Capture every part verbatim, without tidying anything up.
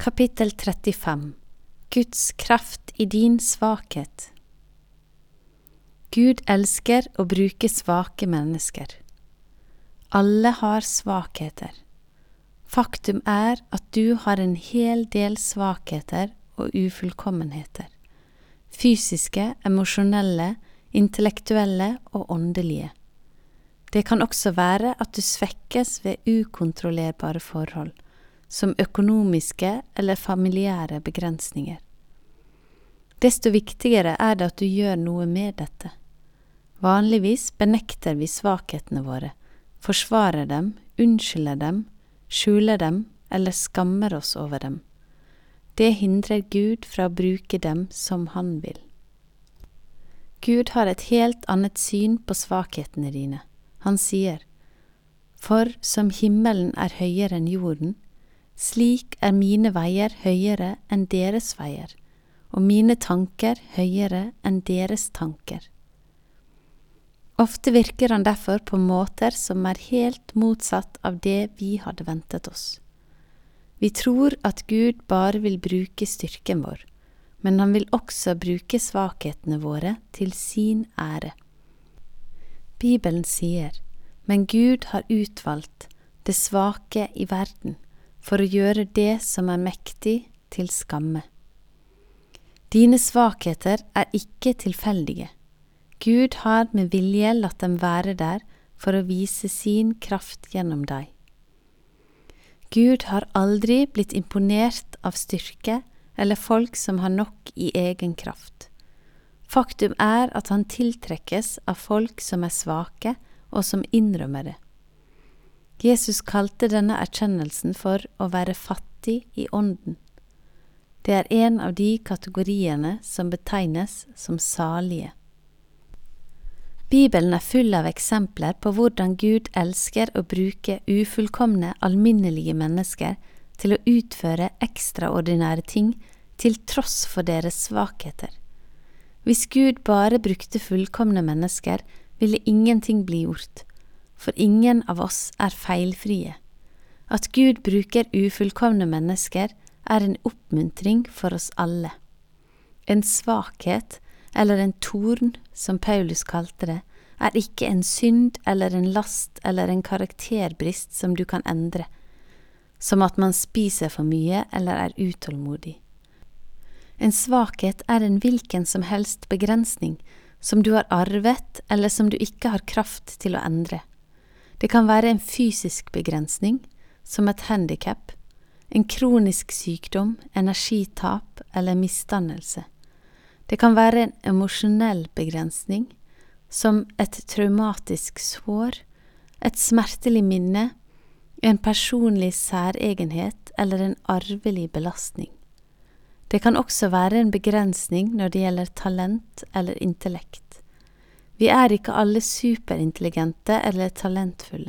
Kapittel trettifem. Guds kraft i din svakhet. Gud elsker å bruke svake mennesker. Alle har svakheter. Faktum er at du har en hel del svakheter og ufullkommenheter. Fysiske, emosjonelle, intellektuelle og åndelige. Det kan også være at du svekkes ved ukontrollerbare forhold, som økonomiske eller familiære begrensninger. Desto viktigere er det at du gjør noe med dette. Vanligvis benekter vi svakhetene våre, forsvarer dem, unnskylder dem, skjuler dem eller skammer oss over dem. Det hindrer Gud fra å bruke dem som han vil. Gud har et helt annet syn på svakhetene dine. Han sier, «For som himmelen er høyere enn jorden, slik er mine veier høyere enn deres veier, og mine tanker høyere enn deres tanker.» Ofte virker han derfor på måter som er helt motsatt av det vi hadde ventet oss. Vi tror at Gud bare vil bruke styrken vår, men han vil også bruke svakhetene våre til sin ære. Bibelen sier, «Men Gud har utvalgt det svake i verden, for å gjøre det som er mektig til skamme.» Dine svakheter er ikke tilfeldige. Gud har med vilje latt dem være der for å vise sin kraft gjennom deg. Gud har aldri blitt imponert av styrke eller folk som har nok i egen kraft. Faktum er at han tiltrekkes av folk som er svake og som innrømmer det. Jesus kalte denne erkjennelsen for å være fattig i ånden. Det er en av de kategoriene som betegnes som salige. Bibelen er full av eksempler på hvordan Gud elsker å bruke ufullkomne, alminnelige mennesker til å utføre ekstraordinære ting til tross for deres svakheter. Hvis Gud bare brukte fullkomne mennesker, ville ingenting bli gjort, for ingen av oss er feilfrie. At Gud bruker ufullkomne mennesker er en oppmuntring for oss alle. En svakhet, eller en torn, som Paulus kalte det, er ikke en synd eller en last eller en karakterbrist som du kan endre, som at man spiser for mye eller er utålmodig. En svakhet er en hvilken som helst begrensning, som du har arvet eller som du ikke har kraft til å endre. Det kan være en fysisk begrensning, som et handicap, en kronisk sykdom, energitap eller misdannelse. Det kan være en emosjonell begrensning, som et traumatisk sår, et smertelig minne, en personlig særegenhet eller en arvelig belastning. Det kan også være en begrensning når det gjelder talent eller intellekt. Vi er ikke alle superintelligente eller talentfulle.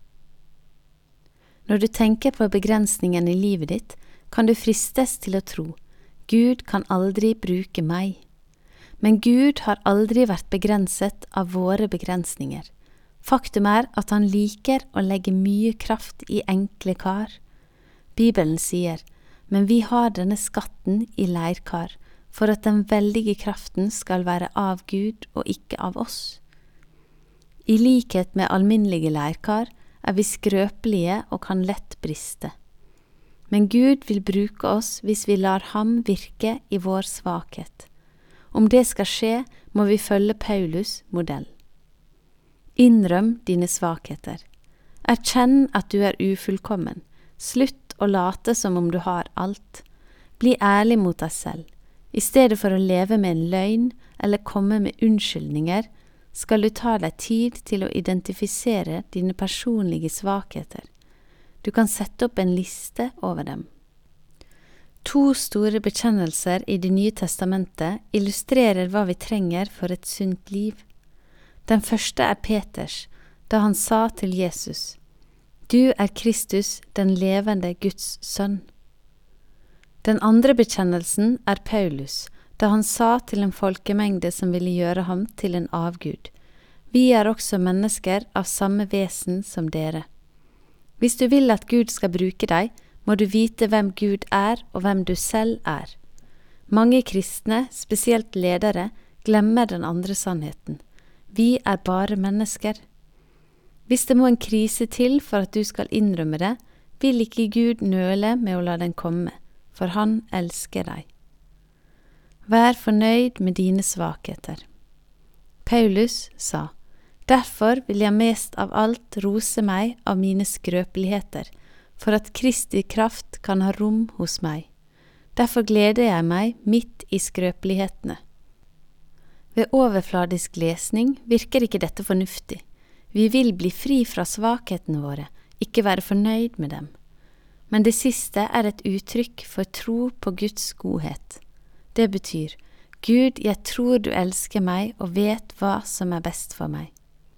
Når du tenker på begrensningen i livet ditt, kan du fristes til å tro, Gud kan aldri bruke meg. Men Gud har aldri vært begrenset av våre begrensninger. Faktum er at han liker å legge mye kraft i enkle kar. Bibelen sier, men vi har denne skatten i leirkar, for at den veldige kraften skal være av Gud og ikke av oss. I likhet med alminnelige leirkar er vi skrøpelige og kan lett briste. Men Gud vil bruke oss hvis vi lar ham virke i vår svakhet. Om det skal skje, må vi følge Paulus' modell. Innrøm dine svakheter. Erkjenn at du er ufullkommen. Slutt å late som om du har alt. Bli ærlig mot deg selv. I stedet for å leve med en løgn eller komme med unnskyldninger, skal du ta deg tid til å identifisere dine personlige svakheter. Du kan sette opp en liste over dem. To store bekjennelser i Det nye testamentet illustrerer hva vi trenger for et sunt liv. Den første er Peters, da han sa til Jesus, «Du er Kristus, den levende Guds sønn.» Den andre bekjennelsen er Paulus, da han sa til en folkemengde som ville gjøre ham til en avgud, «Vi er også mennesker av samme vesen som dere.» Hvis du vil at Gud skal bruke deg, må du vite hvem Gud er og hvem du selv er. Mange kristne, spesielt ledere, glemmer den andre sannheten. Vi er bare mennesker. Hvis det må en krise til for at du skal innrømme det, vil ikke Gud nøle med å la den komme, for han elsker deg. Vær fornøyd med dine svakheter. Paulus sa, «Derfor vil jeg mest av alt rose meg av mine skrøpeligheter, for at Kristi kraft kan ha rom hos meg. Derfor gleder jeg meg midt i skrøpelighetene.» Ved overfladisk lesning virker ikke dette fornuftig. Vi vil bli fri fra svakhetene våre, ikke være fornøyd med dem. Men det siste er et uttrykk for tro på Guds godhet. Det betyr, Gud, jeg tror du elsker meg og vet hva som er best for meg.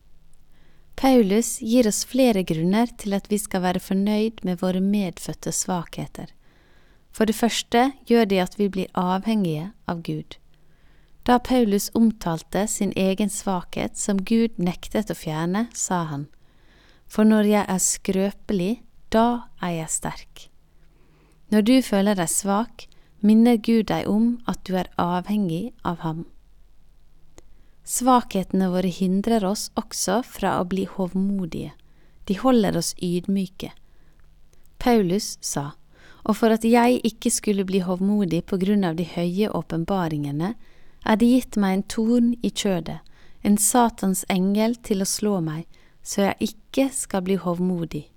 Paulus gir oss flere grunner til at vi skal være fornøyd med våre medfødte svakheter. For det første gjør det at vi blir avhengige av Gud. Da Paulus omtalte sin egen svakhet som Gud nektet å fjerne, sa han, «For når jeg er skrøpelig, da er jeg sterk.» Når du føler deg svak, minner Gud deg om at du er avhengig av ham. Svakhetene våre hindrer oss også fra å bli hovmodige. De holder oss ydmyke. Paulus sa, «Og for at jeg ikke skulle bli hovmodig på grunn av de høye åpenbaringene, er det gitt meg en torn i kjødet, en satans engel til å slå meg, så jeg ikke skal bli hovmodig.»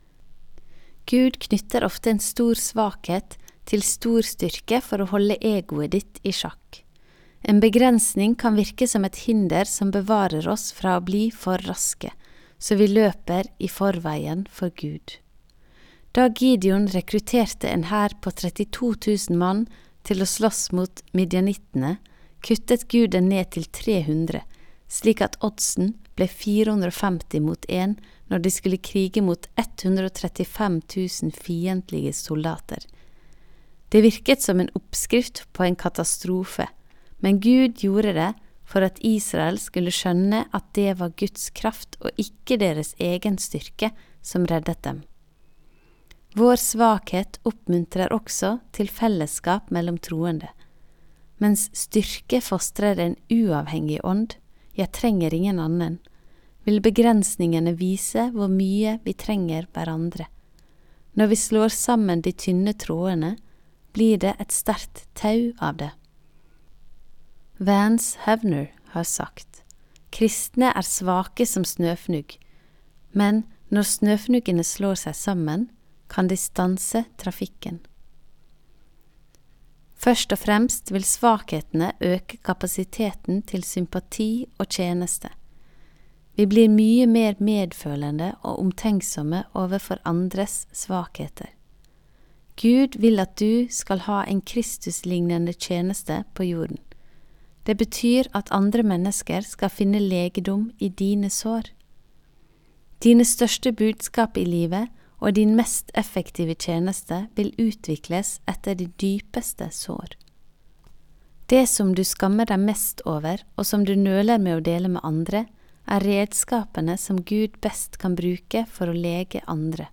Gud knytter ofte en stor svakhet til stor styrke for å holde egoet ditt i sjakk. En begrensning kan virke som et hinder som bevarer oss fra å bli for raske, så vi løper i forveien for Gud. Da Gideon rekrutterte en hær på trettito tusen mann til å slåss mot midjanittene, kuttet Gud den ned til tre hundre, slik at oddsen ble fire hundre og femti mot en når de skulle krige mot ett hundre og trettifem tusen fiendtlige soldater. Det virket som en oppskrift på en katastrofe, men Gud gjorde det for at Israel skulle skjønne at det var Guds kraft og ikke deres egen styrke som reddet dem. Vår svakhet oppmuntrer også til fellesskap mellom troende. Mens styrke fostrer en uavhengig ånd, jeg trenger ingen annen, vil begrensningene vise hvor mye vi trenger hverandre. Når vi slår sammen de tynne trådene, blir det et sterkt tau av det. Vance Havner har sagt, kristne er svake som snøfnugg, men når snøfnuggene slår seg sammen, kan de stanse trafikken. Først og fremst vil svakhetene øke kapasiteten til sympati og tjeneste. Vi blir mye mer medfølende og omtenksomme overfor andres svakheter. Gud vil at du skal ha en Kristuslignende tjeneste på jorden. Det betyr at andre mennesker skal finne legedom i dine sår. Dine største budskap i livet og din mest effektive tjeneste vil utvikles etter de dypeste sår. Det som du skammer deg mest over, og som du nøler med å dele med andre, er redskapene som Gud best kan bruke for å lege andre.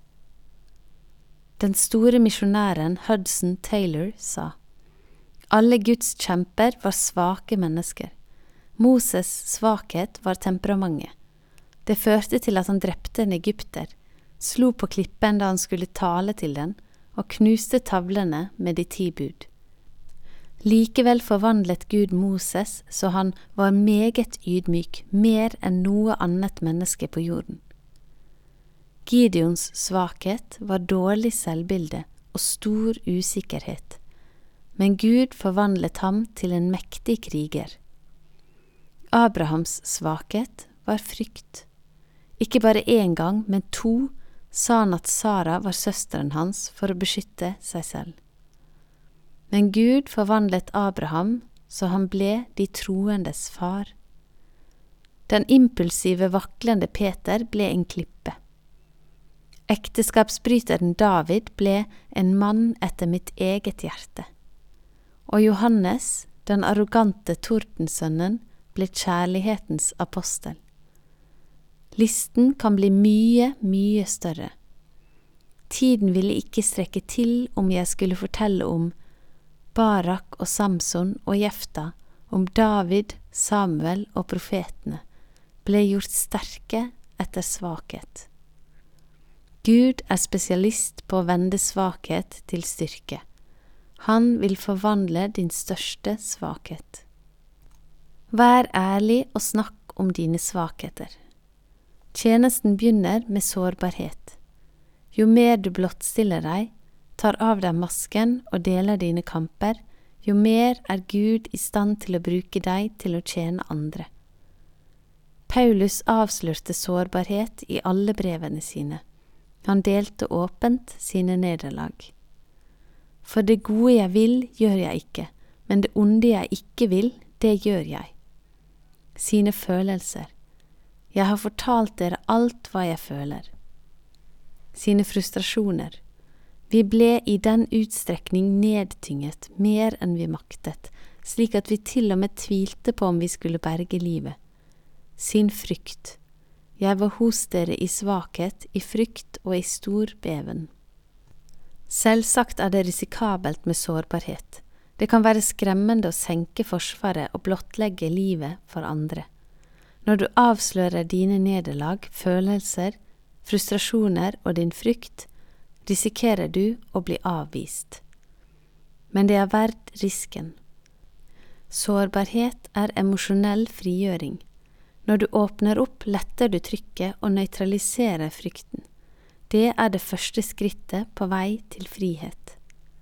Den store misjonæren Hudson Taylor sa, «Alle Guds kjemper var svake mennesker. Moses' svakhet var temperamentet. Det førte til at han drepte en egypter, slo på klippen da han skulle tale til den, og knuste tavlene med de ti bud. Likevel forvandlet Gud Moses, så han var meget ydmyk, mer enn noe annet menneske på jorden. Gideons svakhet var dårlig selvbilde og stor usikkerhet, men Gud forvandlet ham til en mektig kriger. Abrahams svakhet var frykt. Ikke bare en gang, men to, sa han at Sara var søsteren hans for å beskytte seg selv. Men Gud forvandlet Abraham, så han ble de troendes far. Den impulsive, vaklende Peter ble en klippe. Ekteskapsbryteren David ble en mann etter mitt eget hjerte. Og Johannes, den arrogante tordensønnen, ble kjærlighetens apostel. Listen kan bli mye, mye større. tiden ville ikke strekke til om jeg skulle fortelle om Barak og Samson og Jefta, om David, Samuel og profetene, ble gjort sterke etter svakhet. Gud er spesialist på å vende svakhet til styrke. Han vil forvandle din største svakhet. Vær ærlig og snakk om dine svakheter. Tjenesten begynner med sårbarhet. Jo mer du blottstiller deg, tar av deg masken og deler dine kamper, jo mer er Gud i stand til å bruke deg til å tjene andre. Paulus avslørte sårbarhet i alle brevene sine. Han delte åpent sine nederlag. For det gode jeg vil, gjør jeg ikke, men det onde jeg ikke vil, det gjør jeg. Sine følelser. Jeg har fortalt dere alt hva jeg føler. Sine frustrasjoner. Vi ble i den utstrekning nedtynget mer enn vi maktet, slik at vi til og med tvilte på om vi skulle berge livet. Sin frykt. Jeg var hos dere i svakhet, i frykt og i stor beven. Selvsagt er det risikabelt med sårbarhet. Det kan være skremmende å senke forsvaret og blottlegge livet for andre. Når du avslører dine nederlag, følelser, frustrasjoner og din frykt, risikerer du å bli avvist. Men det er verdt risken. Sårbarhet er emosjonell frigjøring. Når du åpner opp, letter du trykket og nøytraliserer frykten. Det er det første skrittet på vei til frihet.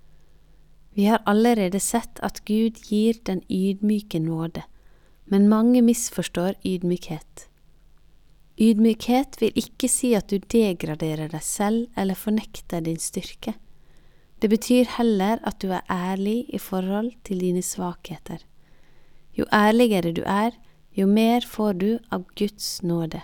Vi har allerede sett at Gud gir den ydmyke nåde, men mange misforstår ydmykhet. Ydmykhet vil ikke si at du degraderer deg selv eller fornekter din styrke. Det betyr heller at du er ærlig i forhold til dine svakheter. Jo ærligere du er, jo mer får du av Guds nåde.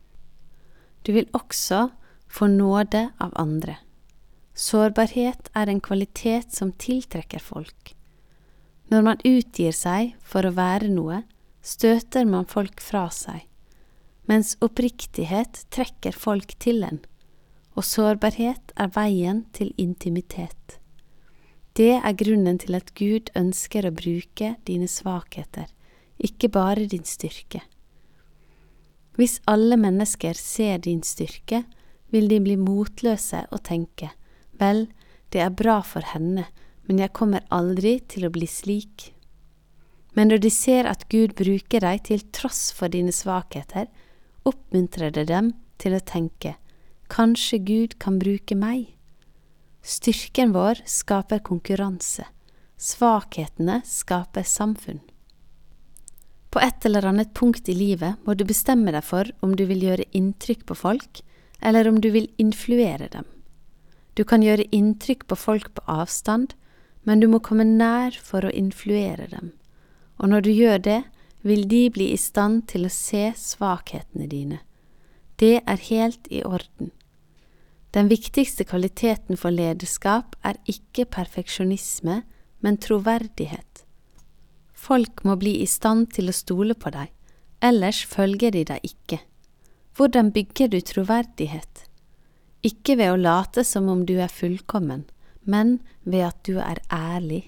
Du vil også få nåde av andre. Sårbarhet er en kvalitet som tiltrekker folk. Når man utgir seg for å være noe, støter man folk fra seg, mens oppriktighet trekker folk til en, og sårbarhet er veien til intimitet. Det er grunnen til at Gud ønsker å bruke dine svakheter, ikke bare din styrke. Hvis alle mennesker ser din styrke, vil de bli motløse og tenke, vel, det er bra for henne, men jeg kommer aldri til å bli slik. Men når de ser at Gud bruker deg til tross for dine svakheter, oppmuntrer det dem til å tenke, kanskje Gud kan bruke meg. Styrken vår skaper konkurranse, svakhetene skaper samfunn. På et eller annet punkt i livet må du bestemme deg for om du vil gjøre inntrykk på folk, eller om du vil influere dem. Du kan gjøre inntrykk på folk på avstand, men du må komme nær for å influere dem. Og når du gjør det, vil de bli i stand til å se svakhetene dine. Det er helt i orden. Den viktigste kvaliteten for lederskap er ikke perfeksjonisme, men troverdighet. Folk må bli i stand til å stole på deg, ellers følger de deg ikke. Hvordan bygger du troverdighet? Ikke ved å late som om du er fullkommen, men ved at du er ærlig.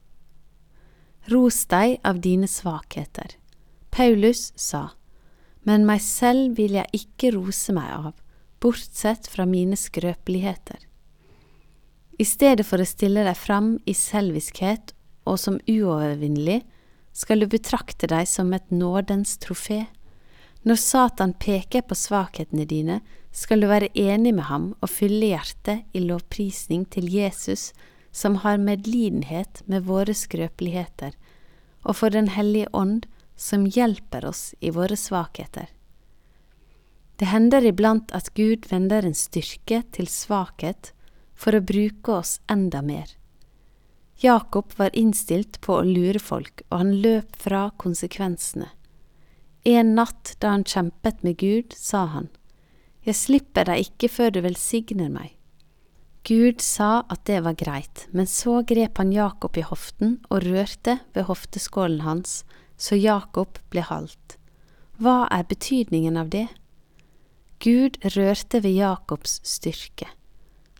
Ros deg av dine svakheter. Paulus sa, men meg selv vil jeg ikke rose meg av, bortsett fra mine skrøpeligheter. I stedet for å stille deg fram i selviskhet og som uovervinnelig, skal du betrakte deg som et nådens trofé. Når Satan peker på svakhetene dine, skal du være enig med ham og fylle hjertet i lovprisning til Jesus, som har medlidenhet med våre skrøpeligheter, og for den hellige ånd, som hjelper oss i våre svakheter. Det hender iblant at Gud vender en styrke til svakhet for å bruke oss enda mer. Jakob var innstilt på å lure folk, og han løp fra konsekvensene. En natt da han kjempet med Gud, sa han, «Jeg slipper deg ikke før du velsigner meg.» Gud sa at det var greit, men så grep han Jakob i hoften og rørte ved hofteskålen hans, så Jakob ble halt. Hva er betydningen av det? Gud rørte ved Jakobs styrke.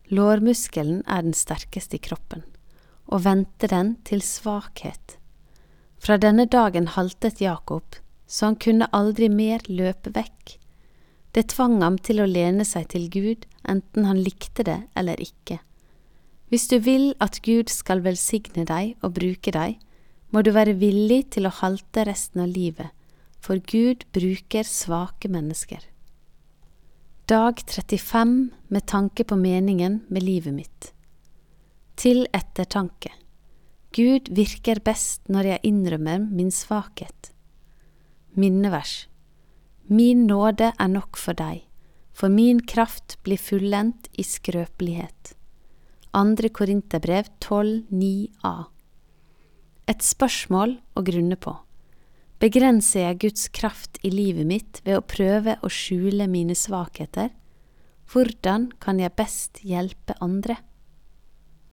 Lårmuskelen er den sterkeste i kroppen, og vendte den til svakhet. Fra denne dagen haltet Jakob, så han kunne aldri mer løpe vekk. Det tvang ham til å lene seg til Gud, enten han likte det eller ikke. Hvis du vil at Gud skal velsigne deg og bruke deg, må du være villig til å halte resten av livet, for Gud bruker svake mennesker. Dag trettifem med tanke på meningen med livet mitt. Til ettertanke. Gud virker best når jeg innrømmer min svakhet. Minnevers. Min nåde er nok for deg, for min kraft blir fullendt i skrøpelighet. Andre Korinterbrev tolv ni a. Et spørsmål å grunne på. Begrenser jeg Guds kraft i livet mitt ved å prøve å skjule mine svakheter? Hvordan kan jeg best hjelpe andre?